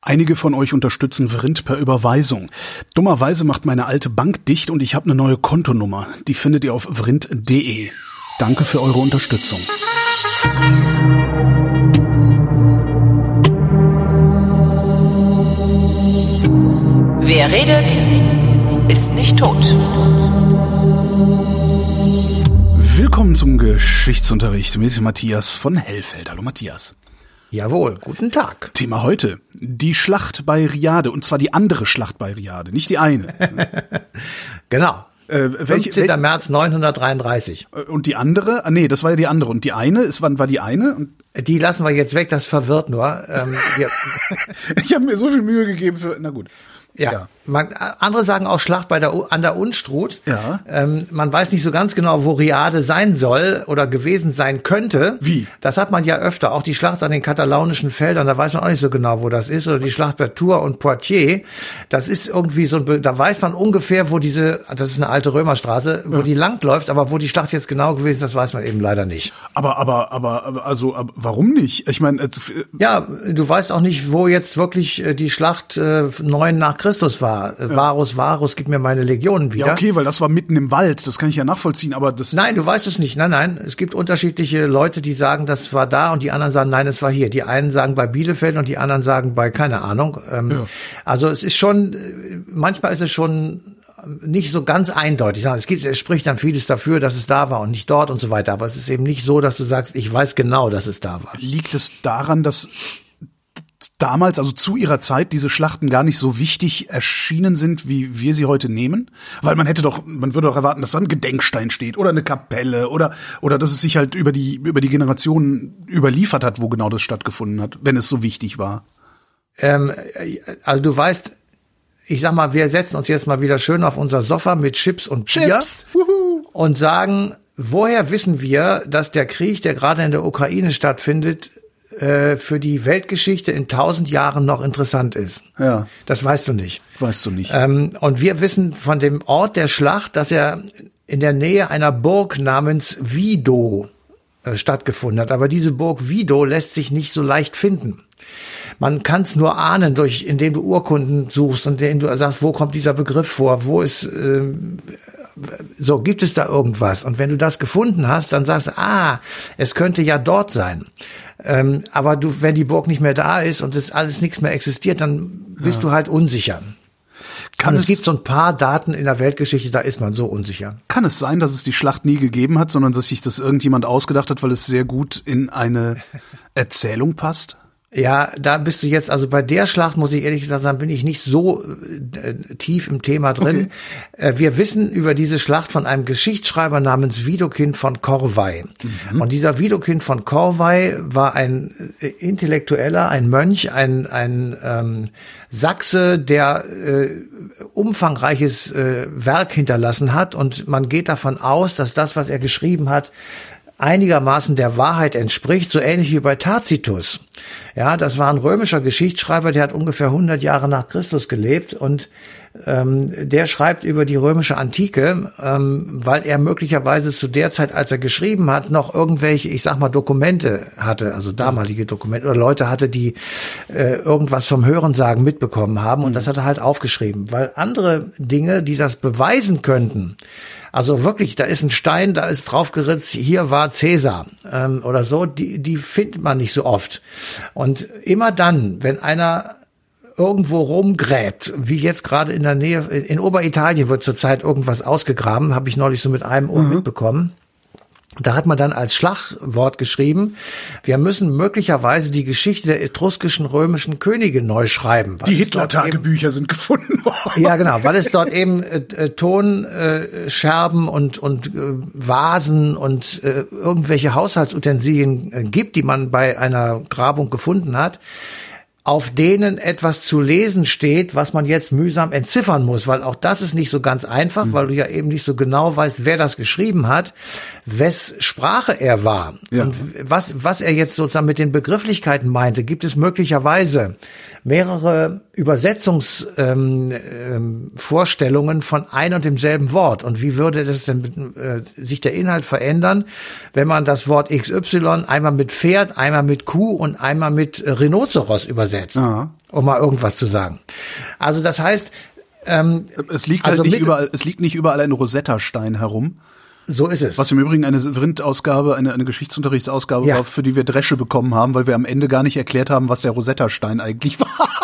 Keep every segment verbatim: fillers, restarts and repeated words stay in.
Einige von euch unterstützen Vrind per Überweisung. Dummerweise macht meine alte Bank dicht und ich habe eine neue Kontonummer. Die findet ihr auf vrind punkt de. Danke für eure Unterstützung. Wer redet, ist nicht tot. Willkommen zum Geschichtsunterricht mit Matthias von Hellfeld. Hallo Matthias. Jawohl, guten Tag. Thema heute, die Schlacht bei Riade, und zwar die andere Schlacht bei Riade, nicht die eine. Genau. Äh, welche, fünfzehnter März neunhundertdreiunddreißig. Und die andere? Ah, nee, das war ja die andere. Und die eine, ist, wann war die eine? Und die lassen wir jetzt weg, das verwirrt nur. Ähm, wir ich habe mir so viel Mühe gegeben für, na gut. Ja, ja. Man, andere sagen auch Schlacht bei der, an der Unstrut. Ja. Ähm, man weiß nicht so ganz genau, wo Riade sein soll oder gewesen sein könnte. Wie? Das hat man ja öfter. Auch die Schlacht an den katalaunischen Feldern, da weiß man auch nicht so genau, wo das ist. Oder die Schlacht bei Tours und Poitiers. Das ist irgendwie so, da weiß man ungefähr, wo diese, das ist eine alte Römerstraße, wo ja. die langläuft. Aber wo die Schlacht jetzt genau gewesen ist, das weiß man eben leider nicht. Aber, aber, aber, also, aber warum nicht? Ich meine, äh, ja, du weißt auch nicht, wo jetzt wirklich die Schlacht äh, neun nach Christus war. Ja. Varus, Varus, gib mir meine Legionen wieder. Ja, okay, weil das war mitten im Wald, das kann ich ja nachvollziehen, aber das... Nein, du weißt es nicht, nein, nein. Es gibt unterschiedliche Leute, die sagen, das war da und die anderen sagen, nein, es war hier. Die einen sagen bei Bielefeld und die anderen sagen bei, keine Ahnung. Ähm, ja. Also es ist schon, manchmal ist es schon nicht so ganz eindeutig. Es gibt, es spricht dann vieles dafür, dass es da war und nicht dort und so weiter. Aber es ist eben nicht so, dass du sagst, ich weiß genau, dass es da war. Liegt es daran, dass damals, also zu ihrer Zeit, diese Schlachten gar nicht so wichtig erschienen sind, wie wir sie heute nehmen? Weil man hätte doch, man würde doch erwarten, dass da ein Gedenkstein steht oder eine Kapelle oder oder dass es sich halt über die über die Generationen überliefert hat, wo genau das stattgefunden hat, wenn es so wichtig war. Ähm, also du weißt, ich sag mal, wir setzen uns jetzt mal wieder schön auf unser Sofa mit Chips und Chips Bier und sagen, woher wissen wir, dass der Krieg, der gerade in der Ukraine stattfindet, für die Weltgeschichte in tausend Jahren noch interessant ist. Ja. Das weißt du nicht. Weißt du nicht. Ähm, und wir wissen von dem Ort der Schlacht, dass er in der Nähe einer Burg namens Wido äh, stattgefunden hat. Aber diese Burg Wido lässt sich nicht so leicht finden. Man kann es nur ahnen, durch, indem du Urkunden suchst und indem du sagst, wo kommt dieser Begriff vor, wo ist, äh, so, gibt es da irgendwas? Und wenn du das gefunden hast, dann sagst du, ah, es könnte ja dort sein. Ähm, aber du, wenn die Burg nicht mehr da ist und das alles nichts mehr existiert, dann bist ja. du halt unsicher. Kann es, es gibt so ein paar Daten in der Weltgeschichte, da ist man so unsicher. Kann es sein, dass es die Schlacht nie gegeben hat, sondern dass sich das irgendjemand ausgedacht hat, weil es sehr gut in eine Erzählung passt? Ja, da bist du jetzt, also bei der Schlacht, muss ich ehrlich gesagt sagen, bin ich nicht so äh, tief im Thema drin. Okay. Äh, wir wissen über diese Schlacht von einem Geschichtsschreiber namens Widukind von Corvey. Mhm. Und dieser Widukind von Corvey war ein äh, Intellektueller, ein Mönch, ein, ein ähm, Sachse, der äh, umfangreiches äh, Werk hinterlassen hat. Und man geht davon aus, dass das, was er geschrieben hat, einigermaßen der Wahrheit entspricht, so ähnlich wie bei Tacitus. Ja, das war ein römischer Geschichtsschreiber, der hat ungefähr hundert Jahre nach Christus gelebt und ähm, der schreibt über die römische Antike, ähm, weil er möglicherweise zu der Zeit, als er geschrieben hat, noch irgendwelche, ich sag mal, Dokumente hatte, also damalige Dokumente oder Leute hatte, die äh, irgendwas vom Hörensagen mitbekommen haben und mhm. das hat er halt aufgeschrieben, weil andere Dinge, die das beweisen könnten, also wirklich, da ist ein Stein, da ist draufgeritzt, hier war Cäsar ähm, oder so, die, die findet man nicht so oft. Und immer dann, wenn einer irgendwo rumgräbt, wie jetzt gerade in der Nähe, in, in Oberitalien wird zurzeit irgendwas ausgegraben, habe ich neulich so mit einem Ohr mhm. mitbekommen. Da hat man dann als Schlagwort geschrieben, wir müssen möglicherweise die Geschichte der etruskischen römischen Könige neu schreiben. Die Hitler-Tagebücher sind gefunden worden. Ja, genau, weil es dort eben äh, Tonscherben äh, und, und äh, Vasen und äh, irgendwelche Haushaltsutensilien äh, gibt, die man bei einer Grabung gefunden hat, auf denen etwas zu lesen steht, was man jetzt mühsam entziffern muss, weil auch das ist nicht so ganz einfach, mhm. weil du ja eben nicht so genau weißt, wer das geschrieben hat, wes Sprache er war. Ja. Und was, was er jetzt sozusagen mit den Begrifflichkeiten meinte, gibt es möglicherweise mehrere Übersetzungsvorstellungen ähm, ähm, von ein und demselben Wort. Und wie würde das denn äh, sich der Inhalt verändern, wenn man das Wort X Y einmal mit Pferd, einmal mit Kuh und einmal mit Rhinoceros übersetzt, Aha. um mal irgendwas zu sagen. Also das heißt, ähm, es liegt also halt nicht überall, es liegt nicht überall ein Rosetta-Stein herum. So ist es. Was im Übrigen eine Vrind-Ausgabe, eine, eine Geschichtsunterrichtsausgabe ja. war, für die wir Dresche bekommen haben, weil wir am Ende gar nicht erklärt haben, was der Rosetta-Stein eigentlich war.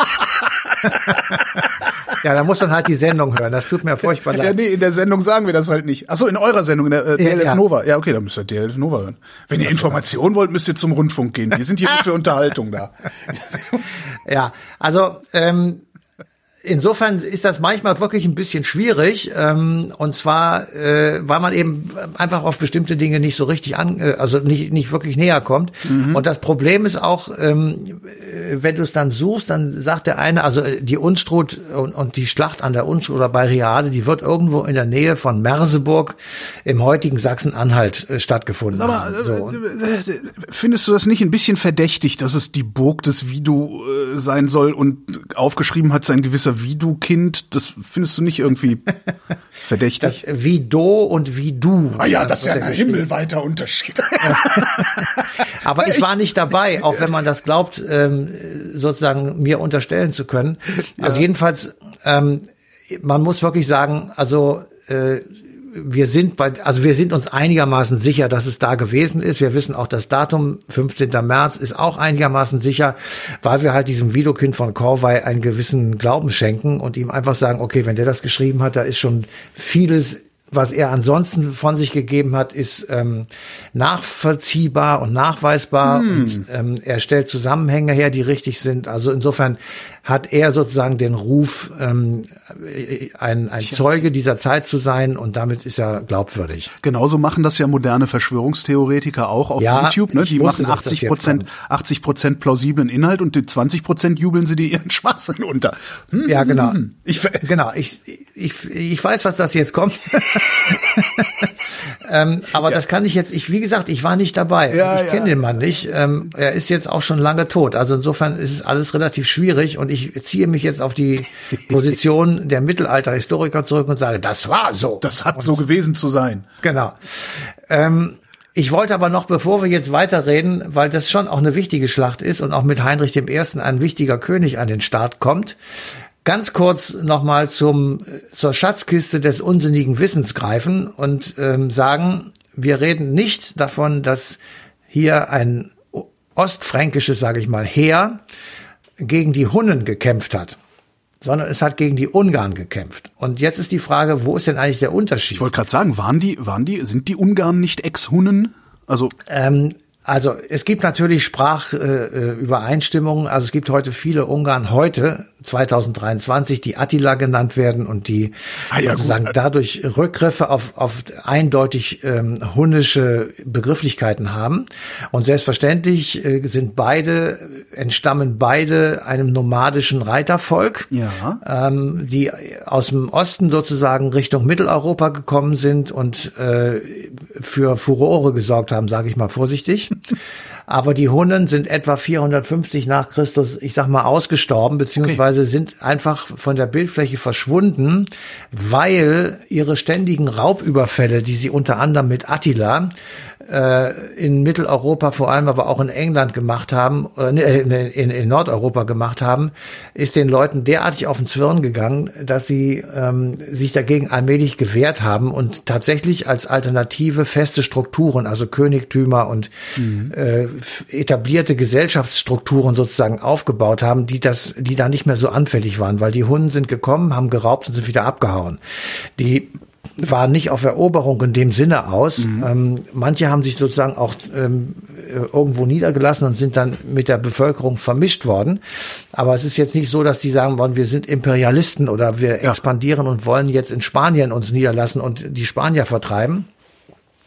Ja, da muss man halt die Sendung hören. Das tut mir furchtbar leid. Ja, nee, in der Sendung sagen wir das halt nicht. Ach so, in eurer Sendung, in der äh, D L F ja, Nova. Ja, okay, dann müsst ihr D L F Nova hören. Wenn ihr Informationen wollt, müsst ihr zum Rundfunk gehen. Wir sind hier für Unterhaltung da. Ja, also ähm, insofern ist das manchmal wirklich ein bisschen schwierig, ähm, und zwar, äh, weil man eben einfach auf bestimmte Dinge nicht so richtig an, äh, also nicht nicht wirklich näher kommt. Mhm. Und das Problem ist auch, ähm, wenn du es dann suchst, dann sagt der eine, also die Unstrut und, und die Schlacht an der Unstrut oder bei Riade, die wird irgendwo in der Nähe von Merseburg im heutigen Sachsen-Anhalt äh, stattgefunden Aber, haben. So. äh, findest du das nicht ein bisschen verdächtig, dass es die Burg des Widu äh, sein soll und aufgeschrieben hat sein gewisser Widu-Kind? Das findest du nicht irgendwie verdächtig? Das Wido und Widu. Ah ja, das ist ja ein himmelweiter Unterschied. Aber ich war nicht dabei, auch wenn man das glaubt, ähm, sozusagen mir unterstellen zu können. Also ja. jedenfalls, ähm, man muss wirklich sagen, also äh, wir sind bei, also wir sind uns einigermaßen sicher, dass es da gewesen ist. Wir wissen auch das Datum, fünfzehnten März, ist auch einigermaßen sicher, weil wir halt diesem Widukind von Corvey einen gewissen Glauben schenken und ihm einfach sagen, okay, wenn der das geschrieben hat, da ist schon vieles, was er ansonsten von sich gegeben hat, ist ähm, nachvollziehbar und nachweisbar. Hm. Und ähm, er stellt Zusammenhänge her, die richtig sind. Also insofern hat er sozusagen den Ruf, ähm, ein, ein Zeuge dieser Zeit zu sein, und damit ist er glaubwürdig. Genauso machen das ja moderne Verschwörungstheoretiker auch auf ja, YouTube. Ne? Die wusste, machen achtzig Prozent, achtzig Prozent plausiblen Inhalt und die zwanzig Prozent jubeln sie dir ihren Schwachsinn unter. Hm, ja, genau. Hm. Ich, genau. Ich, ich, ich weiß, was das jetzt kommt. ähm, aber ja. das kann ich jetzt, ich, wie gesagt, ich war nicht dabei. Ja, ich ja. kenne den Mann nicht. Ähm, er ist jetzt auch schon lange tot. Also insofern ist es alles relativ schwierig, und ich ziehe mich jetzt auf die Position der Mittelalterhistoriker zurück und sage, das war so. Das hat und so gewesen zu sein. Genau. Ähm, ich wollte aber noch, bevor wir jetzt weiterreden, weil das schon auch eine wichtige Schlacht ist und auch mit Heinrich dem Ersten ein wichtiger König an den Start kommt, ganz kurz nochmal zum, zur Schatzkiste des unsinnigen Wissens greifen und ähm, sagen, wir reden nicht davon, dass hier ein ostfränkisches, sage ich mal, Heer gegen die Hunnen gekämpft hat, sondern es hat gegen die Ungarn gekämpft. Und jetzt ist die Frage, wo ist denn eigentlich der Unterschied? Ich wollte gerade sagen, waren die, waren die, sind die Ungarn nicht Ex-Hunnen? Also ähm, Also es gibt natürlich Sprachübereinstimmungen. Äh, also es gibt heute viele Ungarn heute, zwanzig dreiundzwanzig, die Attila genannt werden und die ah, ja, sozusagen gut. dadurch Rückgriffe auf, auf eindeutig ähm, hunnische Begrifflichkeiten haben. Und selbstverständlich äh, sind beide, entstammen beide einem nomadischen Reitervolk, ja. ähm, die aus dem Osten sozusagen Richtung Mitteleuropa gekommen sind und äh, für Furore gesorgt haben, sage ich mal vorsichtig. Aber die Hunnen sind etwa vierhundertfünfzig nach Christus, ich sag mal, ausgestorben, beziehungsweise okay. sind einfach von der Bildfläche verschwunden, weil ihre ständigen Raubüberfälle, die sie unter anderem mit Attila äh, in Mitteleuropa, vor allem aber auch in England gemacht haben, äh, in, in Nordeuropa gemacht haben, ist den Leuten derartig auf den Zwirn gegangen, dass sie ähm, sich dagegen allmählich gewehrt haben und tatsächlich als Alternative feste Strukturen, also Königtümer und mhm. äh, etablierte Gesellschaftsstrukturen sozusagen aufgebaut haben, die das, die da nicht mehr so anfällig waren, weil die Hunnen sind gekommen, haben geraubt und sind wieder abgehauen. Die waren nicht auf Eroberung in dem Sinne aus. Mhm. Ähm, manche haben sich sozusagen auch ähm, irgendwo niedergelassen und sind dann mit der Bevölkerung vermischt worden. Aber es ist jetzt nicht so, dass die sagen wollen, wir sind Imperialisten oder wir ja. expandieren und wollen jetzt in Spanien uns niederlassen und die Spanier vertreiben.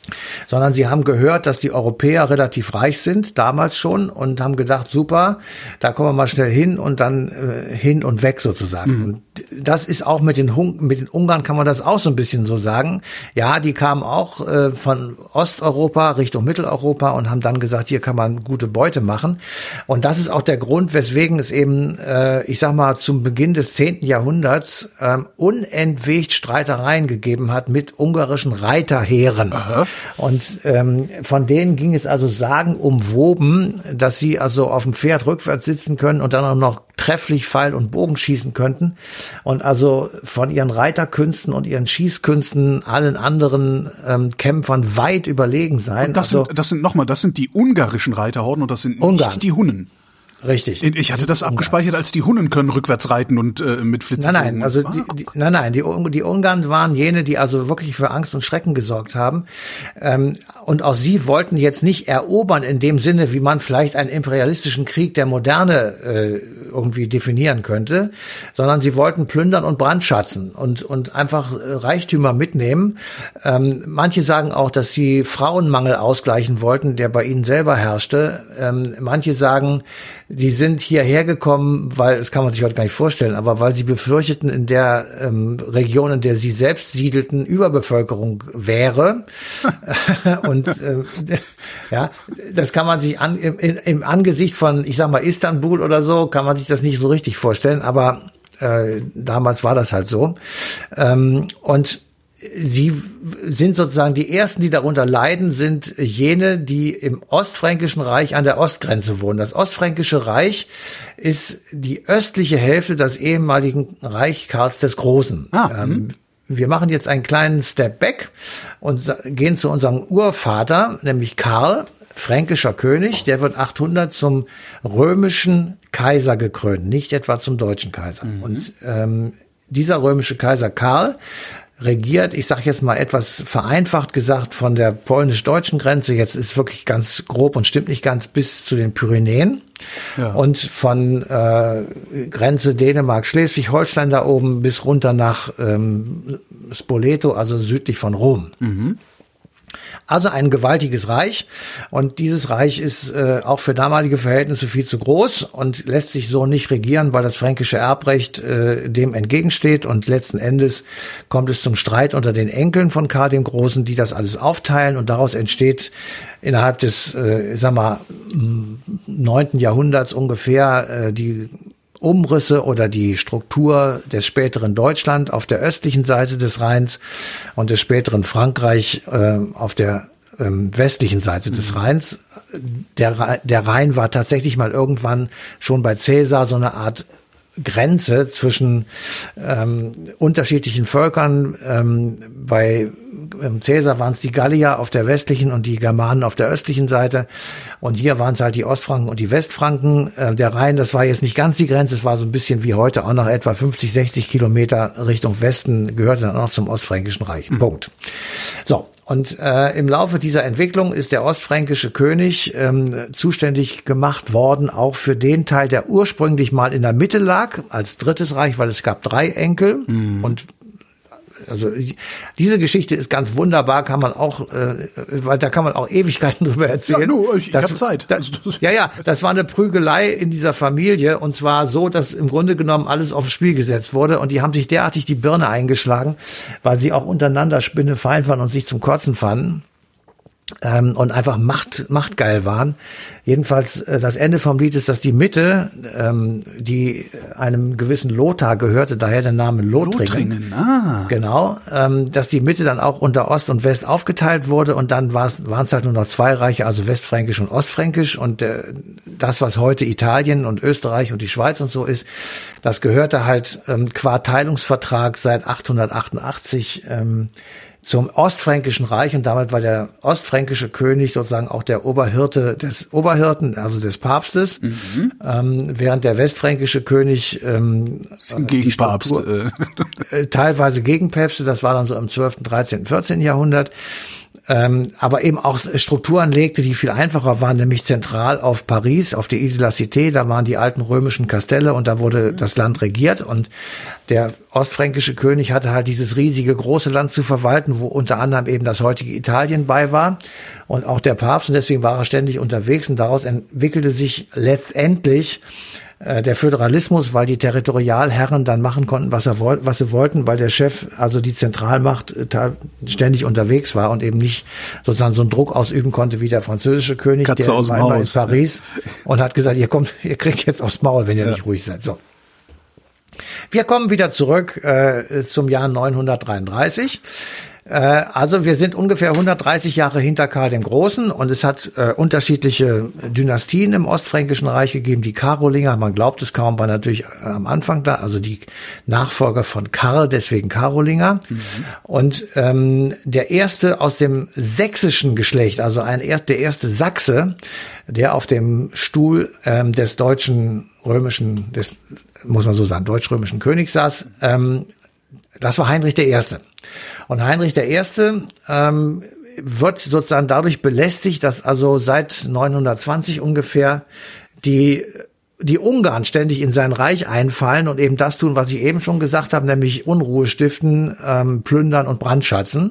sondern sie haben gehört, dass die Europäer relativ reich sind, damals schon, und haben gedacht, super, da kommen wir mal schnell hin und dann äh, hin und weg sozusagen. Mhm. Und das ist auch mit den Hun- mit den Ungarn kann man das auch so ein bisschen so sagen. Ja, die kamen auch äh, von Osteuropa Richtung Mitteleuropa und haben dann gesagt, hier kann man gute Beute machen. Und das ist auch der Grund, weswegen es eben, äh, ich sag mal, zum Beginn des zehnten Jahrhunderts äh, unentwegt Streitereien gegeben hat mit ungarischen Reiterheeren. Aha. Und ähm, von denen ging es also sagenumwoben, dass sie also auf dem Pferd rückwärts sitzen können und dann auch noch trefflich Pfeil und Bogen schießen könnten und also von ihren Reiterkünsten und ihren Schießkünsten allen anderen ähm, Kämpfern weit überlegen sein. Und das also, sind, das sind nochmal, das sind die ungarischen Reiterhorden und das sind Ungarn. nicht die Hunnen. Richtig. Ich hatte das abgespeichert, als die Hunnen können rückwärts reiten und äh, mit Flitzen. Nein, nein, also ah, die, die, nein, nein, die, die Ungarn waren jene, die also wirklich für Angst und Schrecken gesorgt haben. Ähm, und auch sie wollten jetzt nicht erobern in dem Sinne, wie man vielleicht einen imperialistischen Krieg der Moderne äh, irgendwie definieren könnte, sondern sie wollten plündern und brandschatzen und und einfach äh, Reichtümer mitnehmen. Ähm, manche sagen auch, dass sie Frauenmangel ausgleichen wollten, der bei ihnen selber herrschte. Ähm, manche sagen, die sind hierher gekommen, weil, das kann man sich heute gar nicht vorstellen, aber weil sie befürchteten, in der ähm, Region, in der sie selbst siedelten, Überbevölkerung wäre. Und äh, ja, das kann man sich an, im, im Angesicht von, ich sag mal, Istanbul oder so, kann man sich das nicht so richtig vorstellen, aber äh, damals war das halt so. Ähm, und Sie sind sozusagen die ersten, die darunter leiden, sind jene, die im Ostfränkischen Reich an der Ostgrenze wohnen. Das Ostfränkische Reich ist die östliche Hälfte des ehemaligen Reich Karls des Großen. Ah, ähm, wir machen jetzt einen kleinen Step back und gehen zu unserem Urvater, nämlich Karl, fränkischer König. Der wird achthundert zum römischen Kaiser gekrönt, nicht etwa zum deutschen Kaiser. Mhm. Und ähm, dieser römische Kaiser Karl regiert, ich sage jetzt mal etwas vereinfacht gesagt, von der polnisch-deutschen Grenze, jetzt ist wirklich ganz grob und stimmt nicht ganz, bis zu den Pyrenäen. Ja. Und von äh, Grenze Dänemark-Schleswig-Holstein da oben bis runter nach ähm, Spoleto, also südlich von Rom. Mhm. Also ein gewaltiges Reich, und dieses Reich ist äh, auch für damalige Verhältnisse viel zu groß und lässt sich so nicht regieren, weil das fränkische Erbrecht äh, dem entgegensteht, und letzten Endes kommt es zum Streit unter den Enkeln von Karl dem Großen, die das alles aufteilen, und daraus entsteht innerhalb des, äh, sag mal, neunten Jahrhunderts ungefähr äh, die Umrisse oder die Struktur des späteren Deutschland auf der östlichen Seite des Rheins und des späteren Frankreich äh, auf der ähm, westlichen Seite des Rheins. Der, der Rhein war tatsächlich mal irgendwann schon bei Caesar so eine Art Grenze zwischen ähm, unterschiedlichen Völkern. Ähm, bei ähm, Caesar waren es die Gallier auf der westlichen und die Germanen auf der östlichen Seite. Und hier waren es halt die Ostfranken und die Westfranken. Äh, der Rhein, das war jetzt nicht ganz die Grenze, es war so ein bisschen wie heute auch noch etwa fünfzig, sechzig Kilometer Richtung Westen, gehörte dann auch zum Ostfränkischen Reich. Mhm. Punkt. So. Und äh, im Laufe dieser Entwicklung ist der ostfränkische König ähm, zuständig gemacht worden, auch für den Teil, der ursprünglich mal in der Mitte lag, als drittes Reich, weil es gab drei Enkel. Mhm. Und also diese Geschichte ist ganz wunderbar, kann man auch, äh, weil da kann man auch Ewigkeiten drüber erzählen. Ja, nur, ich, ich habe Zeit. Das, ja, ja, das war eine Prügelei in dieser Familie, und zwar so, dass im Grunde genommen alles aufs Spiel gesetzt wurde, und die haben sich derartig die Birne eingeschlagen, weil sie auch untereinander spinnefeind waren und sich zum Kotzen fanden. Ähm, und einfach macht, machtgeil waren. Jedenfalls, äh, das Ende vom Lied ist, dass die Mitte, ähm, die einem gewissen Lothar gehörte, daher der Name Lothringen. Lothringen, ah. Genau, ähm, dass die Mitte dann auch unter Ost und West aufgeteilt wurde, und dann waren es halt nur noch zwei Reiche, also Westfränkisch und Ostfränkisch, und äh, das, was heute Italien und Österreich und die Schweiz und so ist, das gehörte halt ähm, qua Teilungsvertrag seit achthundertachtundachtzig ähm, zum Ostfränkischen Reich, und damit war der ostfränkische König sozusagen auch der Oberhirte des Oberhirten, also des Papstes, mhm. ähm, während der westfränkische König ähm, gegen Papst, äh, teilweise gegen Päpste, das war dann so im zwölften, dreizehnten, vierzehnten Jahrhundert. Ähm, aber eben auch Strukturen legte, die viel einfacher waren, nämlich zentral auf Paris, auf die Ile de la Cité, da waren die alten römischen Kastelle, und da wurde das Land regiert, und der ostfränkische König hatte halt dieses riesige große Land zu verwalten, wo unter anderem eben das heutige Italien bei war und auch der Papst, und deswegen war er ständig unterwegs, und daraus entwickelte sich letztendlich äh, der Föderalismus, weil die Territorialherren dann machen konnten, was er woll- was sie wollten, weil der Chef, also die Zentralmacht, äh, ständig unterwegs war und eben nicht sozusagen so einen Druck ausüben konnte wie der französische König, Katze der aus dem war immer in Haus. Paris und hat gesagt, ihr kommt, ihr kriegt jetzt aufs Maul, wenn ihr Ja. nicht ruhig seid. So. Wir kommen wieder zurück äh, zum Jahr neunhundertdreiunddreißig. Äh, also wir sind ungefähr hundertdreißig Jahre hinter Karl dem Großen, und es hat äh, unterschiedliche Dynastien im Ostfränkischen Reich gegeben. Die Karolinger, man glaubt es kaum, war natürlich äh, am Anfang da, also die Nachfolger von Karl, deswegen Karolinger. Mhm. Und ähm, der erste aus dem sächsischen Geschlecht, also ein der erste Sachse, der auf dem Stuhl ähm, des deutschen römischen, des, muss man so sagen, deutsch-römischen Königs saß, ähm, das war Heinrich der Erste. Und Heinrich der Erste ähm, wird sozusagen dadurch belästigt, dass also seit neunhundertzwanzig ungefähr die die Ungarn ständig in sein Reich einfallen und eben das tun, was ich eben schon gesagt habe, nämlich Unruhe stiften, ähm, plündern und brandschatzen.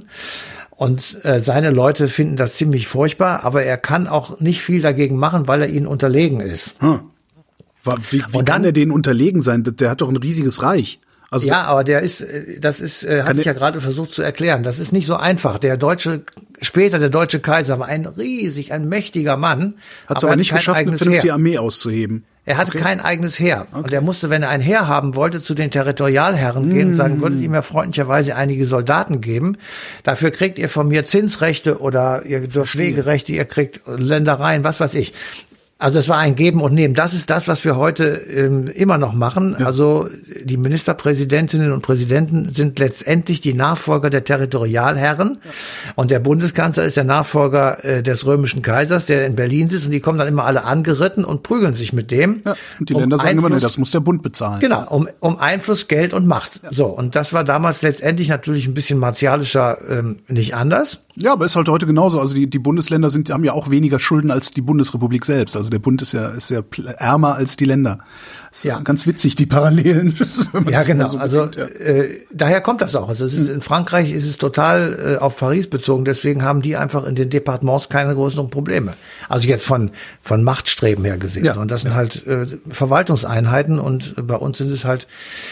Und äh, seine Leute finden das ziemlich furchtbar, aber er kann auch nicht viel dagegen machen, weil er ihnen unterlegen ist. Hm. Wie, wie Und kann dann- er denen unterlegen sein? Der hat doch ein riesiges Reich. Also Ja, aber der ist, äh, das ist, äh, hatte ich ja gerade versucht zu erklären. Das ist nicht so einfach. Der deutsche, später der deutsche Kaiser war ein riesig, ein mächtiger Mann. hat es er aber hatte nicht kein geschafft, eine eigenes vernünftige Heer. Armee auszuheben. Er hatte Okay. kein eigenes Heer. Und er musste, wenn er ein Heer haben wollte, zu den Territorialherren gehen und sagen, würdet ihr mir freundlicherweise einige Soldaten geben? Dafür kriegt ihr von mir Zinsrechte oder ihr durch Wegerechte, ihr kriegt Ländereien, was weiß ich. Also es war ein Geben und Nehmen. Das ist das, was wir heute ähm, immer noch machen. Ja. Also die Ministerpräsidentinnen und Präsidenten sind letztendlich die Nachfolger der Territorialherren. Ja. Und der Bundeskanzler ist der Nachfolger äh, des römischen Kaisers, der in Berlin sitzt. Und die kommen dann immer alle angeritten und prügeln sich mit dem. Ja. Und die um Länder sagen Einfluss, immer, nee, das muss der Bund bezahlen. Genau, um, um Einfluss, Geld und Macht. Ja. So, und das war damals letztendlich natürlich ein bisschen martialischer, ähm, nicht anders. Ja, aber ist halt heute genauso. Also die, die Bundesländer sind, haben ja auch weniger Schulden als die Bundesrepublik selbst. Also der Bund ist ja, ist ja ärmer als die Länder. Das ist ja ganz witzig, die Parallelen. Ja, genau. So also bedenkt, ja. äh, daher kommt das auch. Also es ist, in Frankreich ist es total äh, auf Paris bezogen. Deswegen haben die einfach in den Departements keine größeren Probleme. Also jetzt von von Machtstreben her gesehen. Ja. Und das sind halt äh, Verwaltungseinheiten. Und bei uns sind es halt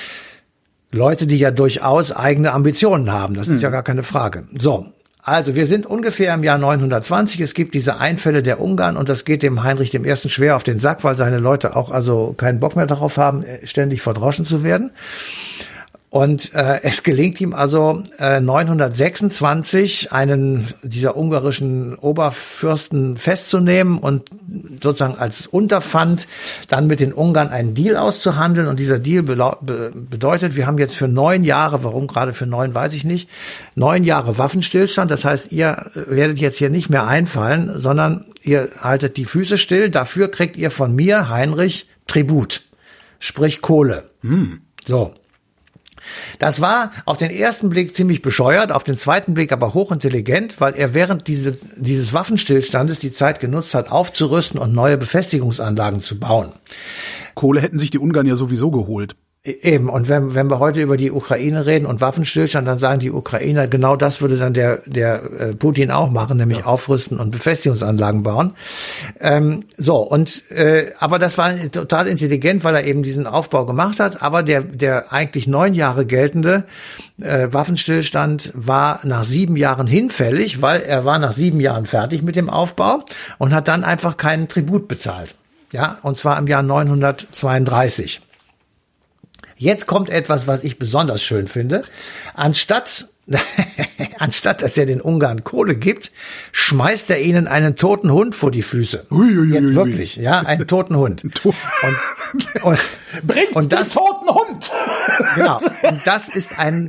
Leute, die ja durchaus eigene Ambitionen haben. Das ist hm. ja gar keine Frage. So. Also wir sind ungefähr im Jahr neunhundertzwanzig. Es gibt diese Einfälle der Ungarn und das geht dem Heinrich dem Ersten schwer auf den Sack, weil seine Leute auch also keinen Bock mehr darauf haben, ständig verdroschen zu werden. Und äh, es gelingt ihm also äh, neunhundertsechsundzwanzig einen dieser ungarischen Oberfürsten festzunehmen und sozusagen als Unterpfand dann mit den Ungarn einen Deal auszuhandeln. Und dieser Deal be- be- bedeutet, wir haben jetzt für neun Jahre, warum gerade für neun, weiß ich nicht, neun Jahre Waffenstillstand. Das heißt, ihr werdet jetzt hier nicht mehr einfallen, sondern ihr haltet die Füße still. Dafür kriegt ihr von mir, Heinrich, Tribut, sprich Kohle. Hm. So. Das war auf den ersten Blick ziemlich bescheuert, auf den zweiten Blick aber hochintelligent, weil er während diese, dieses Waffenstillstandes die Zeit genutzt hat, aufzurüsten und neue Befestigungsanlagen zu bauen. Kohle hätten sich die Ungarn ja sowieso geholt. Eben, und wenn, wenn wir heute über die Ukraine reden und Waffenstillstand, dann sagen die Ukrainer, genau das würde dann der, der äh, Putin auch machen, nämlich ja. aufrüsten und Befestigungsanlagen bauen. Ähm, so, und äh, aber das war total intelligent, weil er eben diesen Aufbau gemacht hat, aber der, der eigentlich neun Jahre geltende äh, Waffenstillstand war nach sieben Jahren hinfällig, weil er war nach sieben Jahren fertig mit dem Aufbau und hat dann einfach keinen Tribut bezahlt. Ja, und zwar im Jahr neunhundertzweiunddreißig. Jetzt kommt etwas, was ich besonders schön finde. Anstatt, anstatt dass er den Ungarn Kohle gibt, schmeißt er ihnen einen toten Hund vor die Füße. Ui, ui, Jetzt ui, wirklich, ja, einen toten Hund. Und, und, Bringt und das, den toten Hund! Genau, und das ist ein...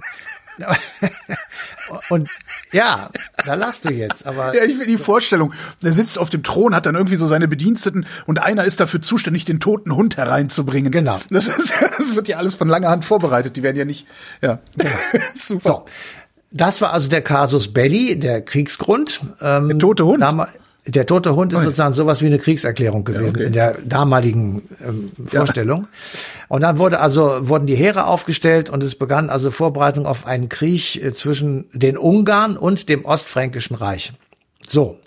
Und ja, da lachst du jetzt, aber ja, ich will die Vorstellung, der sitzt auf dem Thron, hat dann irgendwie so seine Bediensteten und einer ist dafür zuständig, den toten Hund hereinzubringen. Genau. Das ist, das wird ja alles von langer Hand vorbereitet. Die werden ja nicht, ja. Genau. Super. So. Das war also der Casus Belli, der Kriegsgrund. Ähm, der tote Hund. Damals, Der tote Hund ist Oi. sozusagen sowas wie eine Kriegserklärung gewesen, ja, okay. in der damaligen ähm, Vorstellung. Ja. Und dann wurde also, wurden die Heere aufgestellt und es begann also Vorbereitung auf einen Krieg äh, zwischen den Ungarn und dem Ostfränkischen Reich. So.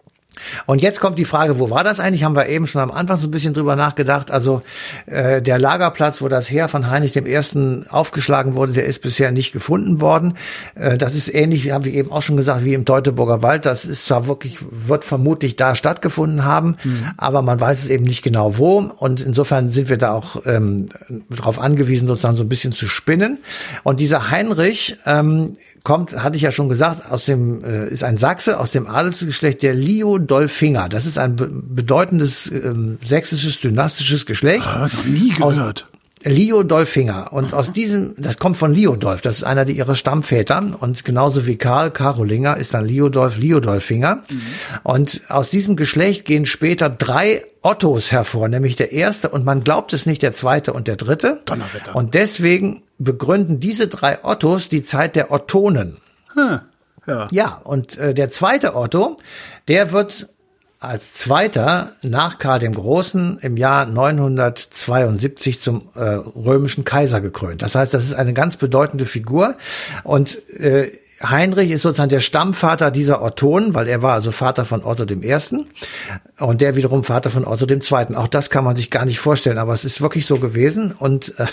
Und jetzt kommt die Frage, wo war das eigentlich? Haben wir eben schon am Anfang so ein bisschen drüber nachgedacht. Also äh, der Lagerplatz, wo das Heer von Heinrich dem Ersten aufgeschlagen wurde, der ist bisher nicht gefunden worden. Äh, das ist ähnlich, haben wir eben auch schon gesagt, wie im Teutoburger Wald. Das ist zwar wirklich, wird vermutlich da stattgefunden haben, mhm. aber man weiß es eben nicht genau wo. Und insofern sind wir da auch ähm, darauf angewiesen, sozusagen so ein bisschen zu spinnen. Und dieser Heinrich ähm, kommt, hatte ich ja schon gesagt, aus dem äh, ist ein Sachse aus dem Adelsgeschlecht der Liudolfinger. Das ist ein be- bedeutendes ähm, sächsisches dynastisches Geschlecht. Ah, noch nie gehört. Liudolfinger. Und aus diesem, das kommt von Liudolf, das ist einer der ihrer Stammväter. Und genauso wie Karl Karolinger ist dann Liudolf Liudolfinger. Mhm. Und aus diesem Geschlecht gehen später drei Ottos hervor, nämlich der erste und man glaubt es nicht, der zweite und der dritte. Donnerwetter. Und deswegen begründen diese drei Ottos die Zeit der Ottonen. Hm. Ja. Ja, und äh, der zweite Otto, der wird als Zweiter nach Karl dem Großen im Jahr neunhundertzweiundsiebzig zum äh, römischen Kaiser gekrönt. Das heißt, das ist eine ganz bedeutende Figur und äh, Heinrich ist sozusagen der Stammvater dieser Ottonen, weil er war also Vater von Otto dem Ersten und der wiederum Vater von Otto dem Zweiten. Auch das kann man sich gar nicht vorstellen, aber es ist wirklich so gewesen. Und äh,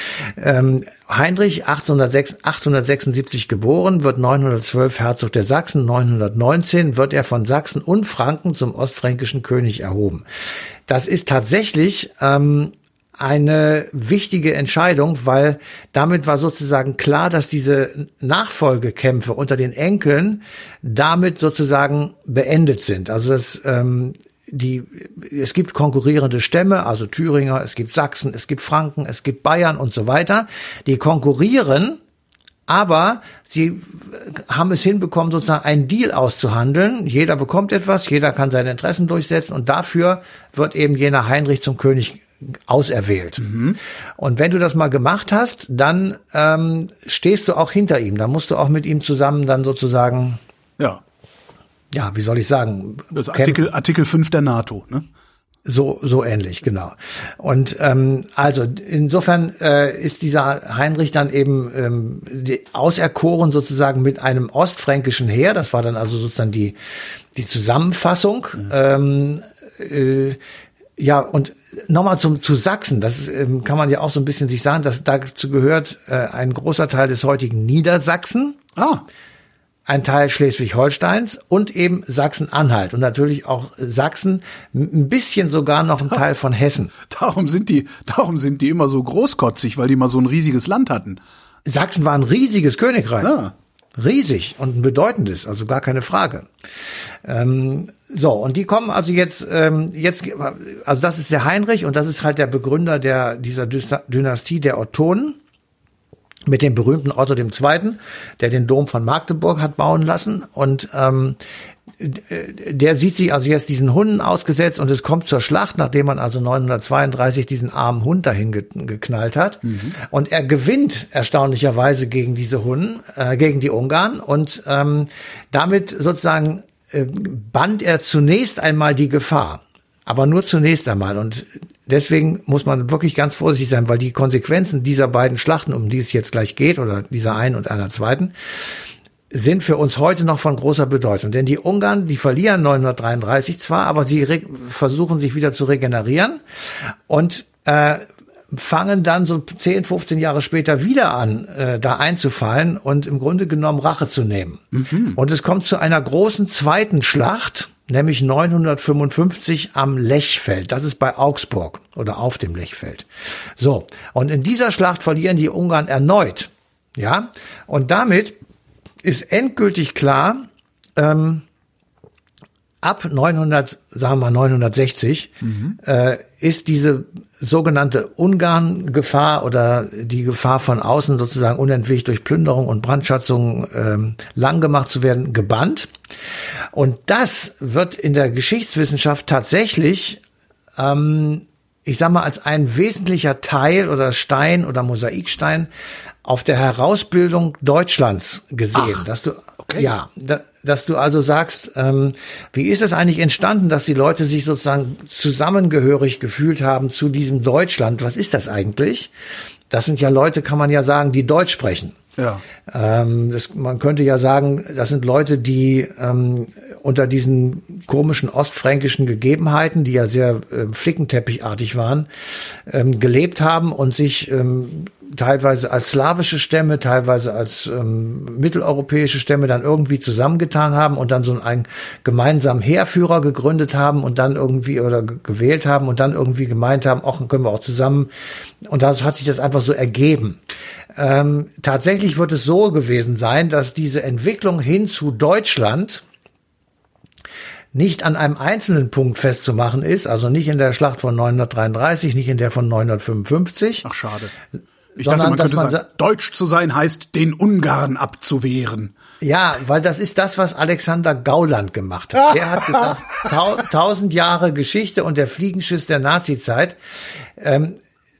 ähm, Heinrich, achtzehnhundertsechsundsiebzig geboren, wird neunhundertzwölf Herzog der Sachsen, neunhundertneunzehn wird er von Sachsen und Franken zum ostfränkischen König erhoben. Das ist tatsächlich ähm, eine wichtige Entscheidung, weil damit war sozusagen klar, dass diese Nachfolgekämpfe unter den Enkeln damit sozusagen beendet sind. Also das, ähm, die, es gibt konkurrierende Stämme, also Thüringer, es gibt Sachsen, es gibt Franken, es gibt Bayern und so weiter. Die konkurrieren, aber sie haben es hinbekommen, sozusagen einen Deal auszuhandeln. Jeder bekommt etwas, jeder kann seine Interessen durchsetzen und dafür wird eben jener Heinrich zum König auserwählt. Mhm. Und wenn du das mal gemacht hast, dann ähm, stehst du auch hinter ihm. Dann musst du auch mit ihm zusammen dann sozusagen, ja, ja, wie soll ich sagen? Das Artikel, Artikel fünf der NATO, ne? So, so ähnlich, genau. Und ähm, also insofern äh, ist dieser Heinrich dann eben ähm, die, auserkoren sozusagen mit einem ostfränkischen Heer. Das war dann also sozusagen die die Zusammenfassung. Mhm. Ähm, äh, Ja, und nochmal zum zu Sachsen, das ähm, kann man ja auch so ein bisschen sich sagen, dass dazu gehört äh, ein großer Teil des heutigen Niedersachsen, ah. ein Teil Schleswig-Holsteins und eben Sachsen-Anhalt und natürlich auch Sachsen, ein bisschen sogar noch ein Teil von Hessen. Darum sind die, darum sind die immer so großkotzig, weil die mal so ein riesiges Land hatten. Sachsen war ein riesiges Königreich. Ja. Riesig und ein bedeutendes, also gar keine Frage. Ähm, so, und die kommen also jetzt, ähm, jetzt, also das ist der Heinrich und das ist halt der Begründer der dieser Dynastie der Ottonen mit dem berühmten Otto dem Zweiten, der den Dom von Magdeburg hat bauen lassen und ähm, der sieht sich also jetzt diesen Hunden ausgesetzt und es kommt zur Schlacht, nachdem man also neunhundertzweiunddreißig diesen armen Hund dahin ge- geknallt hat. Mhm. Und er gewinnt erstaunlicherweise gegen diese Hunden, äh, gegen die Ungarn und ähm, damit sozusagen äh, band er zunächst einmal die Gefahr. Aber nur zunächst einmal und deswegen muss man wirklich ganz vorsichtig sein, weil die Konsequenzen dieser beiden Schlachten, um die es jetzt gleich geht, oder dieser einen und einer zweiten, sind für uns heute noch von großer Bedeutung. Denn die Ungarn, die verlieren neunhundertdreiunddreißig zwar, aber sie re- versuchen sich wieder zu regenerieren und äh, fangen dann so zehn, fünfzehn Jahre später wieder an, äh, da einzufallen und im Grunde genommen Rache zu nehmen. Mhm. Und es kommt zu einer großen zweiten Schlacht, nämlich neunhundertfünfundfünfzig am Lechfeld. Das ist bei Augsburg oder auf dem Lechfeld. So, und in dieser Schlacht verlieren die Ungarn erneut. Ja, und damit ist endgültig klar, ähm, ab neunhundert, sagen wir neunhundertsechzig, mhm. äh, ist diese sogenannte Ungarn-Gefahr oder die Gefahr von außen sozusagen unentwegt durch Plünderung und Brandschatzung ähm, lang gemacht zu werden, gebannt. Und das wird in der Geschichtswissenschaft tatsächlich ähm, ich sag mal, als ein wesentlicher Teil oder Stein oder Mosaikstein auf der Herausbildung Deutschlands gesehen, Ach, dass du, okay. ja, da, dass du also sagst, ähm, wie ist es eigentlich entstanden, dass die Leute sich sozusagen zusammengehörig gefühlt haben zu diesem Deutschland? Was ist das eigentlich? Das sind ja Leute, kann man ja sagen, die Deutsch sprechen. Ja. Ähm, das, man könnte ja sagen, das sind Leute, die ähm, unter diesen komischen ostfränkischen Gegebenheiten, die ja sehr äh, flickenteppichartig waren, ähm, gelebt haben und sich ähm, teilweise als slawische Stämme, teilweise als ähm, mitteleuropäische Stämme dann irgendwie zusammengetan haben und dann so einen gemeinsamen Heerführer gegründet haben und dann irgendwie oder g- gewählt haben und dann irgendwie gemeint haben, ach, dann können wir auch zusammen. Und das hat sich das einfach so ergeben. Ähm, tatsächlich wird es so gewesen sein, dass diese Entwicklung hin zu Deutschland nicht an einem einzelnen Punkt festzumachen ist, also nicht in der Schlacht von neunhundertdreiunddreißig, nicht in der von neunhundertfünfundfünfzig. Ach, schade. Ich Sondern, dachte, man könnte dass man sagen, deutsch zu sein heißt, den Ungarn abzuwehren. Ja, weil das ist das, was Alexander Gauland gemacht hat. Der hat gesagt, tau, tausend Jahre Geschichte und der Fliegenschiss der Nazizeit. Ähm,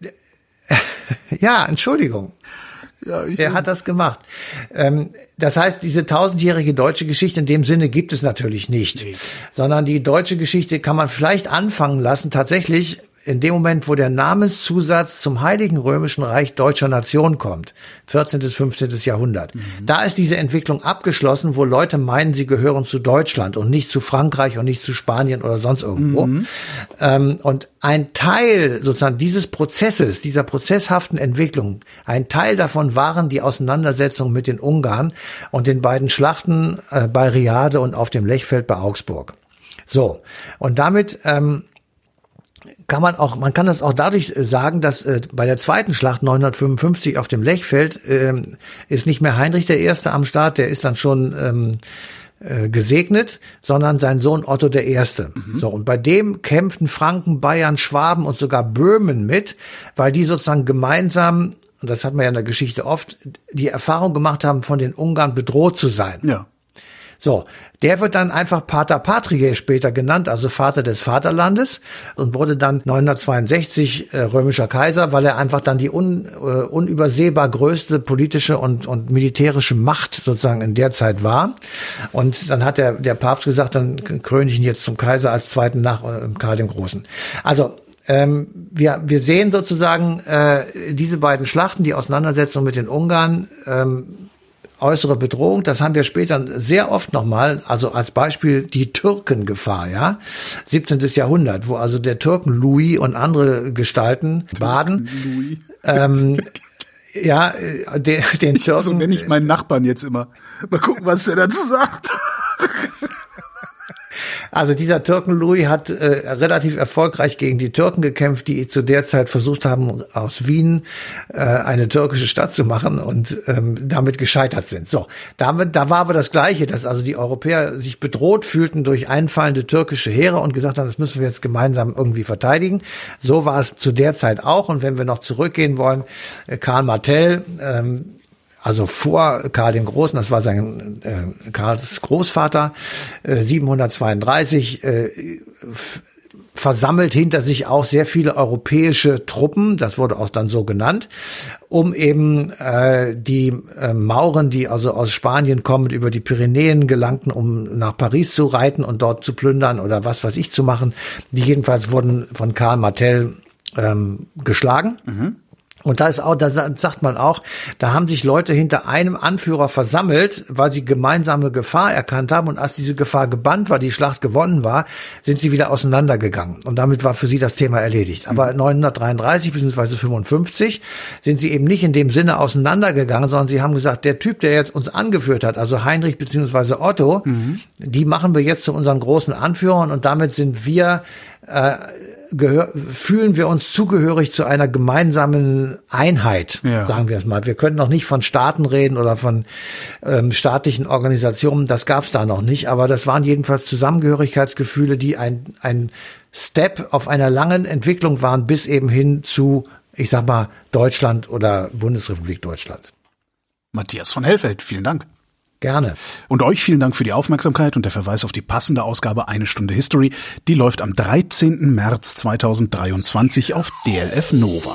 ja, Entschuldigung. Ja, ich Der hat das gemacht. Ähm, das heißt, diese tausendjährige deutsche Geschichte in dem Sinne gibt es natürlich nicht. Nee. Sondern die deutsche Geschichte kann man vielleicht anfangen lassen, tatsächlich in dem Moment, wo der Namenszusatz zum Heiligen Römischen Reich deutscher Nation kommt, vierzehntes, fünfzehntes Jahrhundert. Mhm. Da ist diese Entwicklung abgeschlossen, wo Leute meinen, sie gehören zu Deutschland und nicht zu Frankreich und nicht zu Spanien oder sonst irgendwo. Mhm. Ähm, und ein Teil sozusagen dieses Prozesses, dieser prozesshaften Entwicklung, ein Teil davon waren die Auseinandersetzungen mit den Ungarn und den beiden Schlachten äh, bei Riade und auf dem Lechfeld bei Augsburg. So, und damit ähm, kann man auch, man kann das auch dadurch sagen, dass äh, bei der zweiten Schlacht neunhundertfünfundfünfzig auf dem Lechfeld ähm, ist nicht mehr Heinrich der Erste am Start, der ist dann schon ähm, äh, gesegnet, sondern sein Sohn Otto der Erste. Mhm. So, und bei dem kämpften Franken, Bayern, Schwaben und sogar Böhmen mit, weil die sozusagen gemeinsam, und das hat man ja in der Geschichte oft, die Erfahrung gemacht haben, von den Ungarn bedroht zu sein. Ja. So, der wird dann einfach Pater Patriae später genannt, also Vater des Vaterlandes, und wurde dann neunhundertzweiundsechzig äh, römischer Kaiser, weil er einfach dann die un, äh, unübersehbar größte politische und, und militärische Macht sozusagen in der Zeit war. Und dann hat der, der Papst gesagt, dann kröne ich ihn jetzt zum Kaiser als zweiten nach äh, Karl dem Großen. Also ähm, wir, wir sehen sozusagen äh, diese beiden Schlachten, die Auseinandersetzung mit den Ungarn, ähm, äußere Bedrohung, das haben wir später sehr oft nochmal, also als Beispiel die Türkengefahr, ja, siebzehntes Jahrhundert, wo also der Türken Louis und andere Gestalten baden, Louis. ähm, ja, den, den Türken. So nenne ich meinen Nachbarn jetzt immer. Mal gucken, was der dazu sagt. Also dieser Türken Louis hat äh, relativ erfolgreich gegen die Türken gekämpft, die zu der Zeit versucht haben, aus Wien äh, eine türkische Stadt zu machen und ähm, damit gescheitert sind. So, damit, da war aber das Gleiche, dass also die Europäer sich bedroht fühlten durch einfallende türkische Heere und gesagt haben, das müssen wir jetzt gemeinsam irgendwie verteidigen. So war es zu der Zeit auch. Und wenn wir noch zurückgehen wollen, äh, Karl Martell, ähm, also vor Karl dem Großen, das war sein äh, Karls Großvater, äh, siebenhundertzweiunddreißig, äh, f- versammelt hinter sich auch sehr viele europäische Truppen, das wurde auch dann so genannt, um eben äh, die äh, Mauren, die also aus Spanien kommend über die Pyrenäen gelangten, um nach Paris zu reiten und dort zu plündern oder was weiß ich zu machen, die jedenfalls wurden von Karl Martell ähm, geschlagen. Mhm. Und da ist auch, da sagt man auch, da haben sich Leute hinter einem Anführer versammelt, weil sie gemeinsame Gefahr erkannt haben. Und als diese Gefahr gebannt war, die Schlacht gewonnen war, sind sie wieder auseinandergegangen. Und damit war für sie das Thema erledigt. Aber neunhundertdreiunddreißig bzw. fünfundfünfzig sind sie eben nicht in dem Sinne auseinandergegangen, sondern sie haben gesagt, der Typ, der jetzt uns angeführt hat, also Heinrich bzw. Otto, mhm. die machen wir jetzt zu unseren großen Anführern und damit sind wir äh, Gehör, fühlen wir uns zugehörig zu einer gemeinsamen Einheit, ja. Sagen wir es mal. Wir können noch nicht von Staaten reden oder von ähm, staatlichen Organisationen, das gab es da noch nicht, aber das waren jedenfalls Zusammengehörigkeitsgefühle, die ein, ein Step auf einer langen Entwicklung waren, bis eben hin zu, ich sag mal, Deutschland oder Bundesrepublik Deutschland. Matthias von Hellfeld, vielen Dank. Gerne. Und euch vielen Dank für die Aufmerksamkeit und der Verweis auf die passende Ausgabe Eine Stunde History. Die läuft am dreizehnten März zweitausenddreiundzwanzig auf D L F Nova.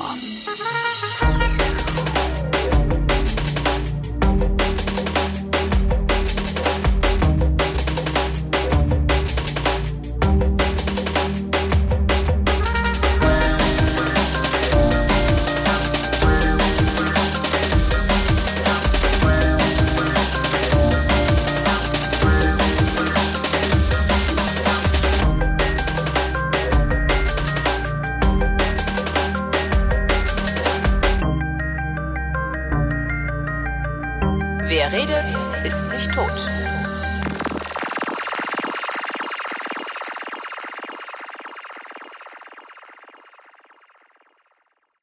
Wer redet, ist nicht tot.